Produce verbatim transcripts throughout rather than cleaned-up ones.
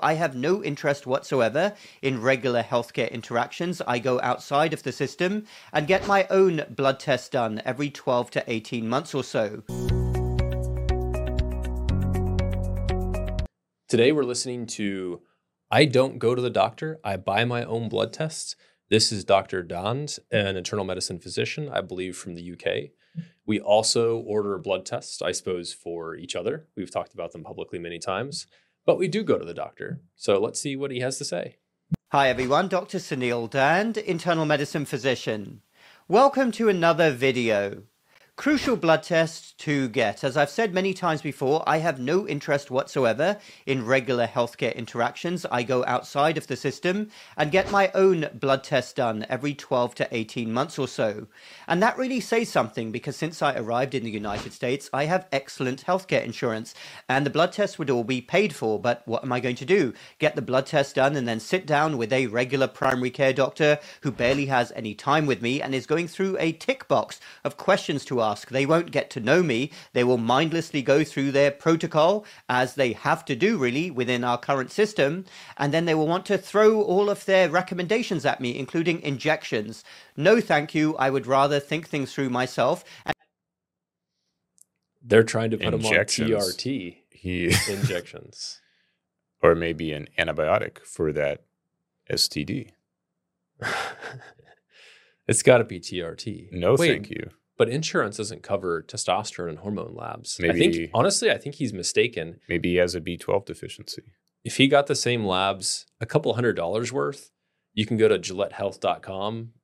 I have no interest whatsoever in regular healthcare interactions. I go outside of the system and get my own blood test done every twelve to eighteen months or so. Today we're listening to I Don't Go to the Doctor, I Buy My Own Blood Tests. This is Doctor Dans, an internal medicine physician, I believe from the U K. We also order blood tests, I suppose, for each other. We've talked about them publicly many times, but we do go to the doctor. So let's see what he has to say. Hi everyone, Doctor Sunil Dand, internal medicine physician. Welcome to another video. Crucial blood tests to get. As I've said many times before, I have no interest whatsoever in regular healthcare interactions. I go outside of the system and get my own blood test done every twelve to eighteen months or so. And that really says something because since I arrived in the United States, I have excellent healthcare insurance and the blood tests would all be paid for. But what am I going to do? Get the blood test done and then sit down with a regular primary care doctor who barely has any time with me and is going through a tick box of questions to ask. They won't get to know me. They will mindlessly go through their protocol as they have to do really within our current system. And then they will want to throw all of their recommendations at me, including injections. No, thank you. I would rather think things through myself. And They're trying to put him on T R T He injections. Or maybe an antibiotic for that S T D. It's got to be T R T. No, Wait, thank you. But insurance doesn't cover testosterone and hormone labs. Maybe, I think, honestly, I think he's mistaken. Maybe he has a B twelve deficiency. If he got the same labs, a couple hundred dollars worth, you can go to Gillette Health dot com,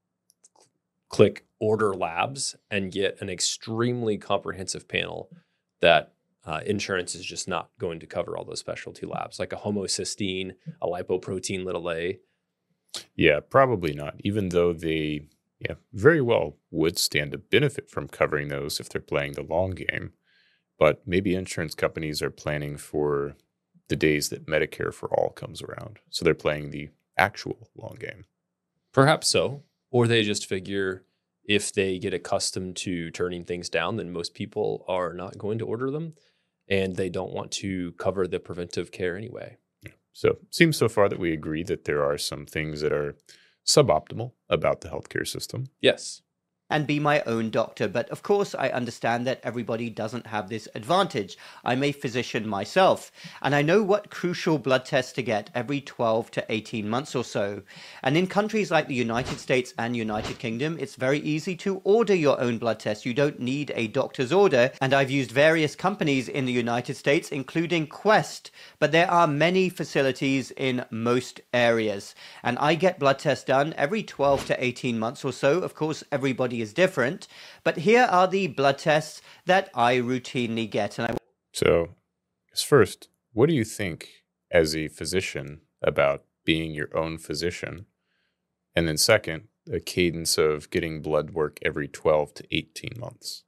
click order labs, and get an extremely comprehensive panel that uh, insurance is just not going to cover all those specialty labs, like a homocysteine, a lipoprotein little a. Yeah, probably not, even though they yeah, very well would stand to benefit from covering those if they're playing the long game. But maybe insurance companies are planning for the days that Medicare for All comes around. So they're playing the actual long game. Perhaps so. Or they just figure if they get accustomed to turning things down, then most people are not going to order them. And they don't want to cover the preventive care anyway. Yeah. So it seems so far that we agree that there are some things that are suboptimal about the healthcare system. Yes. and be my own doctor. But of course, I understand that everybody doesn't have this advantage. I'm a physician myself, and I know what crucial blood tests to get every twelve to eighteen months or so. And in countries like the United States and United Kingdom, it's very easy to order your own blood test. You don't need a doctor's order. And I've used various companies in the United States, including Quest, but there are many facilities in most areas. And I get blood tests done every twelve to eighteen months or so. Of course, everybody is different, but here are the blood tests that I routinely get. And I So, first, what do you think as a physician about being your own physician? And then second, a cadence of getting blood work every twelve to eighteen months.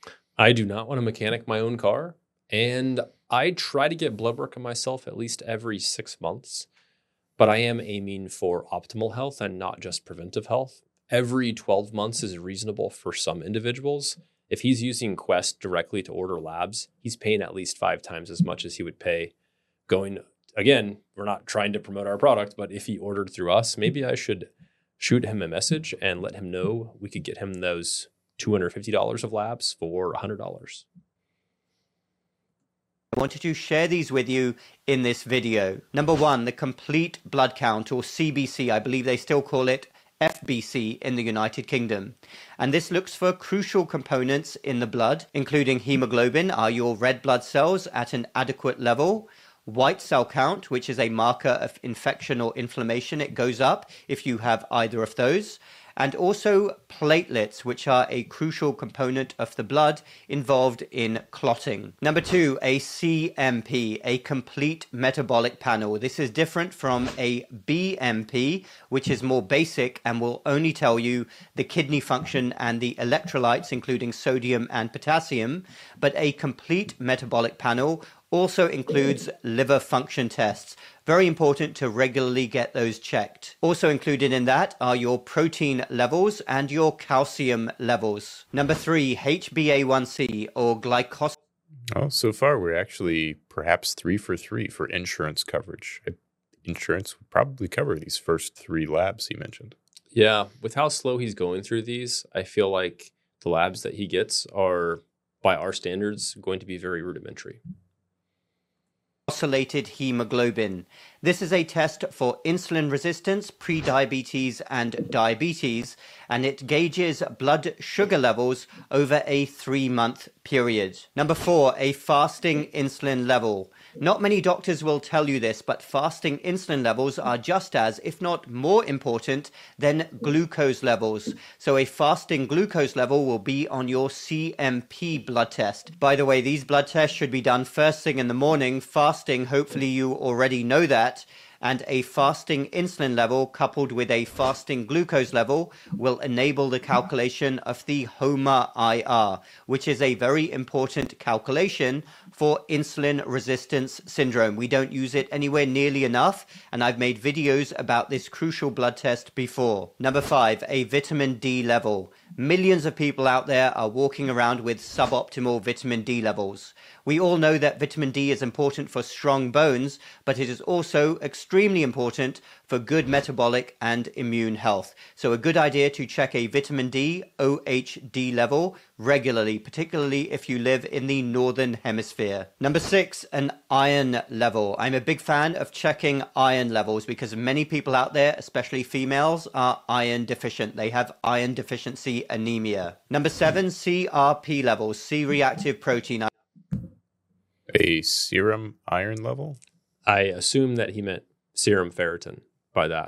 I do not want to mechanic my own car, and I try to get blood work on myself at least every six months, but I am aiming for optimal health and not just preventive health. Every twelve months is reasonable for some individuals. If he's using Quest directly to order labs, he's paying at least five times as much as he would pay going, again, we're not trying to promote our product, but if he ordered through us, maybe I should shoot him a message and let him know we could get him those two hundred fifty dollars of labs for one hundred dollars. I wanted to share these with you in this video. Number one, the complete blood count, or C B C. I believe they still call it F B C in the United Kingdom. And this looks for crucial components in the blood, including hemoglobin, are your red blood cells at an adequate level? White cell count, which is a marker of infection or inflammation, it goes up if you have either of those. And also platelets, which are a crucial component of the blood involved in clotting. Number two, a C M P, a complete metabolic panel. This is different from a B M P, which is more basic and will only tell you the kidney function and the electrolytes, including sodium and potassium. But a complete metabolic panel also includes liver function tests. Very important to regularly get those checked. Also included in that are your protein levels and your calcium levels. Number three, H b A one C, or glycosylated. Oh, so far we're actually perhaps three for three for insurance coverage. I insurance would probably cover these first three labs he mentioned. Yeah, with how slow he's going through these, I feel like the labs that he gets are, by our standards, going to be very rudimentary. Glycosylated hemoglobin. This is a test for insulin resistance, prediabetes, and diabetes, and it gauges blood sugar levels over a three-month period. Number four, a fasting insulin level. Not many doctors will tell you this, but fasting insulin levels are just as, if not more important, than glucose levels. So a fasting glucose level will be on your C M P blood test. By the way, these blood tests should be done first thing in the morning. Fasting, hopefully you already know that. And a fasting insulin level coupled with a fasting glucose level will enable the calculation of the HOMA I R, which is a very important calculation for insulin resistance syndrome. We don't use it anywhere nearly enough, and I've made videos about this crucial blood test before. Number five, a vitamin D level. Millions of people out there are walking around with suboptimal vitamin D levels. We all know that vitamin D is important for strong bones, but it is also extremely important for good metabolic and immune health. So a good idea to check a vitamin D, O H D level regularly, particularly if you live in the northern hemisphere. Number six, an iron level. I'm a big fan of checking iron levels because many people out there, especially females, are iron deficient. They have iron deficiency anemia. Number seven, C R P levels, C-reactive protein. A serum iron level? I assume that he meant serum ferritin by that,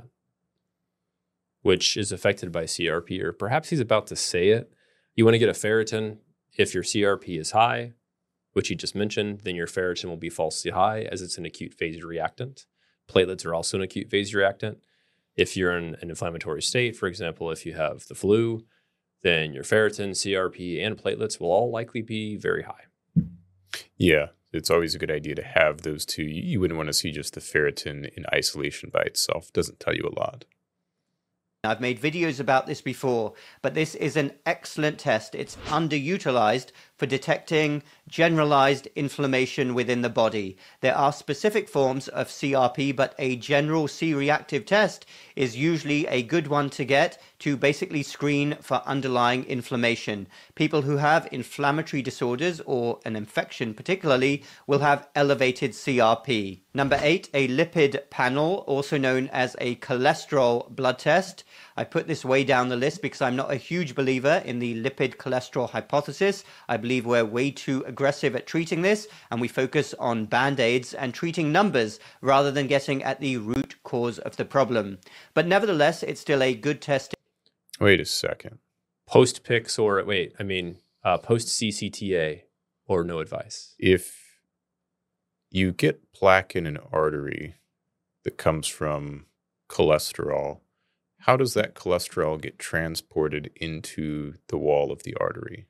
which is affected by C R P, or perhaps he's about to say it. You want to get a ferritin. If your C R P is high, which he just mentioned, then your ferritin will be falsely high as it's an acute phase reactant. Platelets are also an acute phase reactant. If you're in an inflammatory state, for example, if you have the flu, then your ferritin, C R P, and platelets will all likely be very high. Yeah, it's always a good idea to have those two. You wouldn't want to see just the ferritin in isolation by itself. It doesn't tell you a lot. I've made videos about this before, but this is an excellent test. It's underutilized for detecting generalized inflammation within the body. There are specific forms of C R P, but a general C-reactive test is usually a good one to get to basically screen for underlying inflammation. People who have inflammatory disorders or an infection particularly will have elevated C R P. Number eight, a lipid panel, also known as a cholesterol blood test. I put this way down the list because I'm not a huge believer in the lipid cholesterol hypothesis. I believe we're way too aggressive at treating this, and we focus on band-aids and treating numbers rather than getting at the root cause of the problem. But nevertheless, it's still a good test. Wait a second. Post-P I C S or, wait, I mean, uh, post-C C T A or no advice? If you get plaque in an artery that comes from cholesterol, how does that cholesterol get transported into the wall of the artery?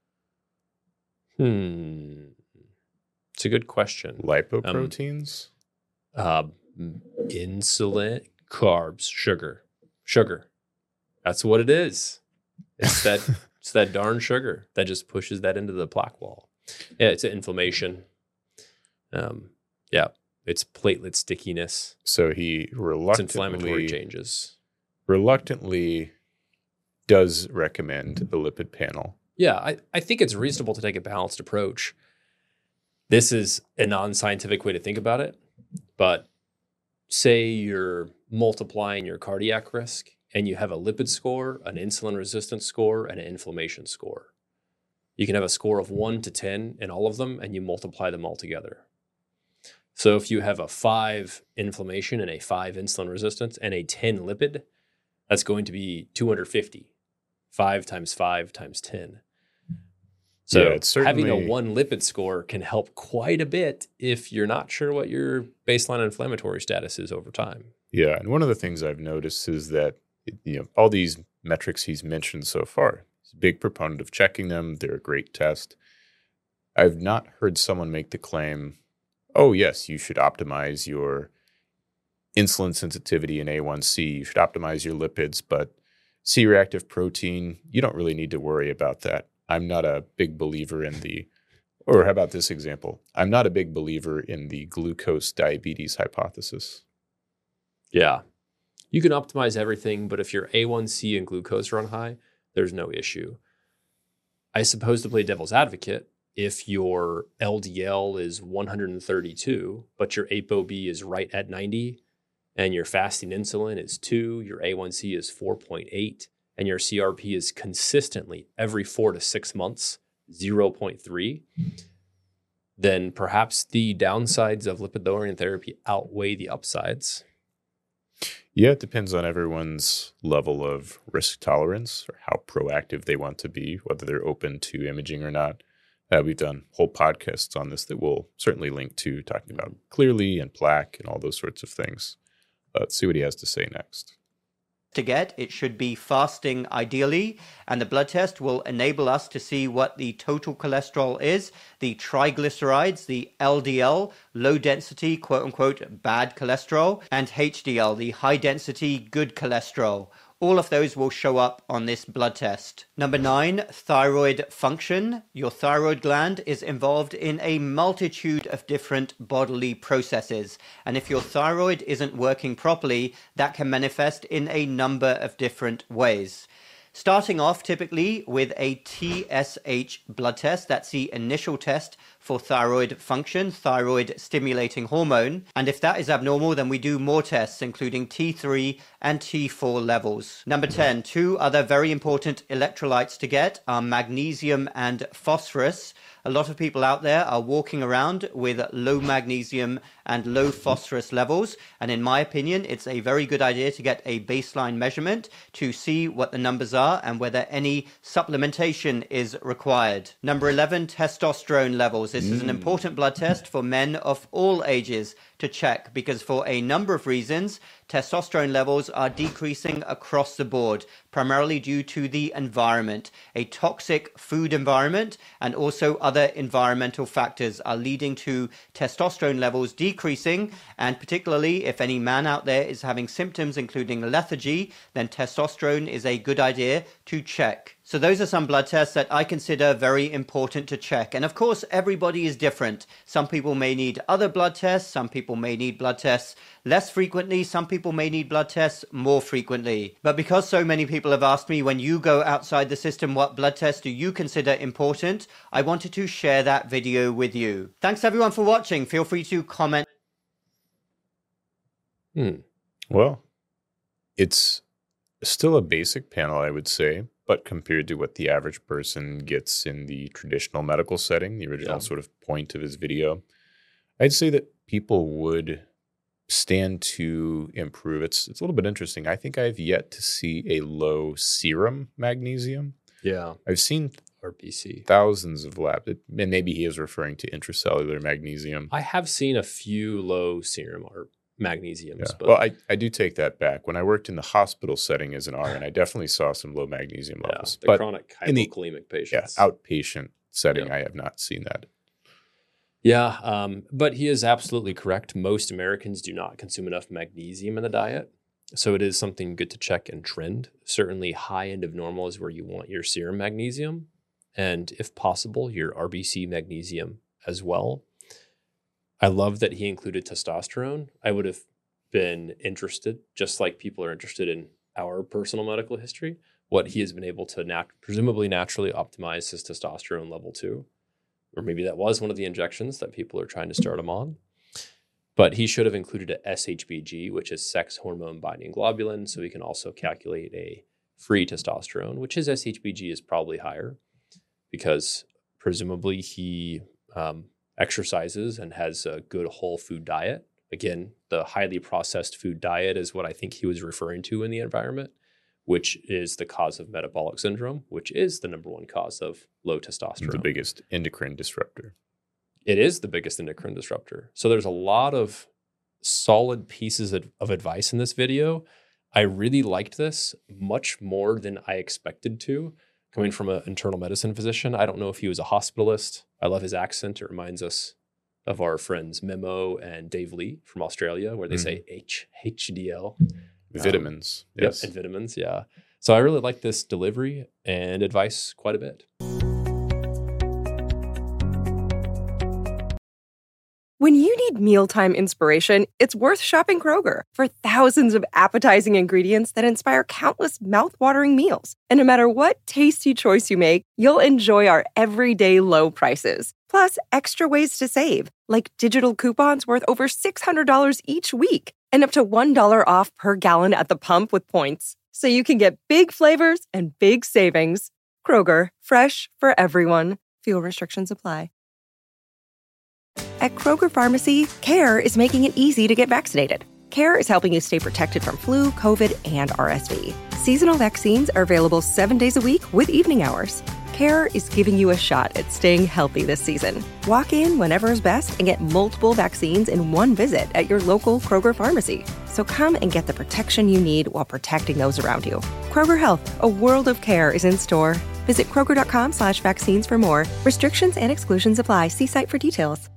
Hmm. It's a good question. Lipoproteins? Um, uh, insulin, carbs, sugar. Sugar. That's what it is. It's that it's that darn sugar that just pushes that into the plaque wall. Yeah, it's an inflammation. Um, yeah, it's platelet stickiness. So he It's reluctantly inflammatory changes. reluctantly does recommend a lipid panel. Yeah, I, I think it's reasonable to take a balanced approach. This is a non-scientific way to think about it, but say you're multiplying your cardiac risk and you have a lipid score, an insulin resistance score, and an inflammation score. You can have a score of one to ten in all of them, and you multiply them all together. So if you have a five inflammation and a five insulin resistance and a ten lipid, that's going to be two hundred fifty. five times five times ten. So Yeah, it's certainly- having a one lipid score can help quite a bit if you're not sure what your baseline inflammatory status is over time. Yeah, and one of the things I've noticed is that, you know, all these metrics he's mentioned so far, he's a big proponent of checking them. They're a great test. I've not heard someone make the claim, oh, yes, you should optimize your insulin sensitivity in A one C. You should optimize your lipids, but C-reactive protein, you don't really need to worry about that. I'm not a big believer in the, or how about this example? I'm not a big believer in the glucose diabetes hypothesis. Yeah. You can optimize everything, but if your A one C and glucose run high, there's no issue. I suppose, to play devil's advocate, if your L D L is one hundred thirty-two, but your ApoB is right at ninety, and your fasting insulin is two, your A one C is four point eight, and your C R P is consistently every four to six months, zero point three, then perhaps the downsides of lipid-lowering therapy outweigh the upsides. Yeah, it depends on everyone's level of risk tolerance or how proactive they want to be, whether they're open to imaging or not. Uh, we've done whole podcasts on this that we'll certainly link to, talking about Clearly and plaque and all those sorts of things. Uh, let's see what he has to say next. To get, it should be fasting ideally, and the blood test will enable us to see what the total cholesterol is, the triglycerides, the L D L, low density, quote unquote, bad cholesterol, and H D L, the high density, good cholesterol. All of those will show up on this blood test. Number nine, thyroid function. Your thyroid gland is involved in a multitude of different bodily processes. And if your thyroid isn't working properly, that can manifest in a number of different ways. Starting off typically with a T S H blood test. That's the initial test for thyroid function, thyroid stimulating hormone. And if that is abnormal, then we do more tests, including T three and T four levels. Number ten, two other very important electrolytes to get are magnesium and phosphorus. A lot of people out there are walking around with low magnesium and low phosphorus levels. And in my opinion, it's a very good idea to get a baseline measurement to see what the numbers are and whether any supplementation is required. Number eleven, testosterone levels. This is an important blood test for men of all ages to check, because for a number of reasons, testosterone levels are decreasing across the board, primarily due to the environment. A toxic food environment and also other environmental factors are leading to testosterone levels decreasing, and particularly if any man out there is having symptoms including lethargy, then testosterone is a good idea to check. So those are some blood tests that I consider very important to check. And of course, everybody is different. Some people may need other blood tests. Some people may need blood tests less frequently. Some people may need blood tests more frequently. But because so many people have asked me, when you go outside the system, what blood tests do you consider important? I wanted to share that video with you. Thanks everyone for watching. Feel free to comment. Hmm. Well, it's still a basic panel, I would say. But compared to what the average person gets in the traditional medical setting, the original yeah. sort of point of his video, I'd say that people would stand to improve. It's it's a little bit interesting. I think I've yet to see a low serum magnesium. Yeah. I've seen R B C thousands of labs, and maybe he is referring to intracellular magnesium. I have seen a few low serum or magnesiums. Yeah. But well, I, I do take that back. When I worked in the hospital setting as an R N, I definitely saw some low magnesium levels. Yeah, the but chronic in the hypokalemic patients. Yeah, outpatient setting, Yeah. I have not seen that. Yeah, um, but he is absolutely correct. Most Americans do not consume enough magnesium in the diet. So it is something good to check and trend. Certainly high end of normal is where you want your serum magnesium. And if possible, your R B C magnesium as well. I love that he included testosterone. I would have been interested, just like people are interested in our personal medical history, what he has been able to nat- presumably naturally optimize his testosterone level to. Or maybe that was one of the injections that people are trying to start him on. But he should have included a S H B G, which is sex hormone binding globulin, so he can also calculate a free testosterone, which his S H B G is probably higher because presumably he um, exercises and has a good whole food diet. Again, the highly processed food diet is what I think he was referring to in the environment, which is the cause of metabolic syndrome, which is the number one cause of low testosterone. The biggest endocrine disruptor. It is the biggest endocrine disruptor. So there's a lot of solid pieces of, of advice in this video. I really liked this much more than I expected to. Coming from an internal medicine physician, I don't know if he was a hospitalist. I love his accent. It reminds us of our friends Memo and Dave Lee from Australia, where they mm. say H, HDL. Vitamins. Um, yes. Yep, and vitamins, yeah. So I really like this delivery and advice quite a bit. When you need mealtime inspiration, it's worth shopping Kroger for thousands of appetizing ingredients that inspire countless mouth-watering meals. And no matter what tasty choice you make, you'll enjoy our everyday low prices. Plus, extra ways to save, like digital coupons worth over six hundred dollars each week and up to one dollar off per gallon at the pump with points. So you can get big flavors and big savings. Kroger, fresh for everyone. Fuel restrictions apply. At Kroger Pharmacy, CARE is making it easy to get vaccinated. CARE is helping you stay protected from flu, COVID, and R S V. Seasonal vaccines are available seven days a week with evening hours. CARE is giving you a shot at staying healthy this season. Walk in whenever is best and get multiple vaccines in one visit at your local Kroger Pharmacy. So come and get the protection you need while protecting those around you. Kroger Health, a world of care is in store. Visit Kroger.com slash vaccines for more. Restrictions and exclusions apply. See site for details.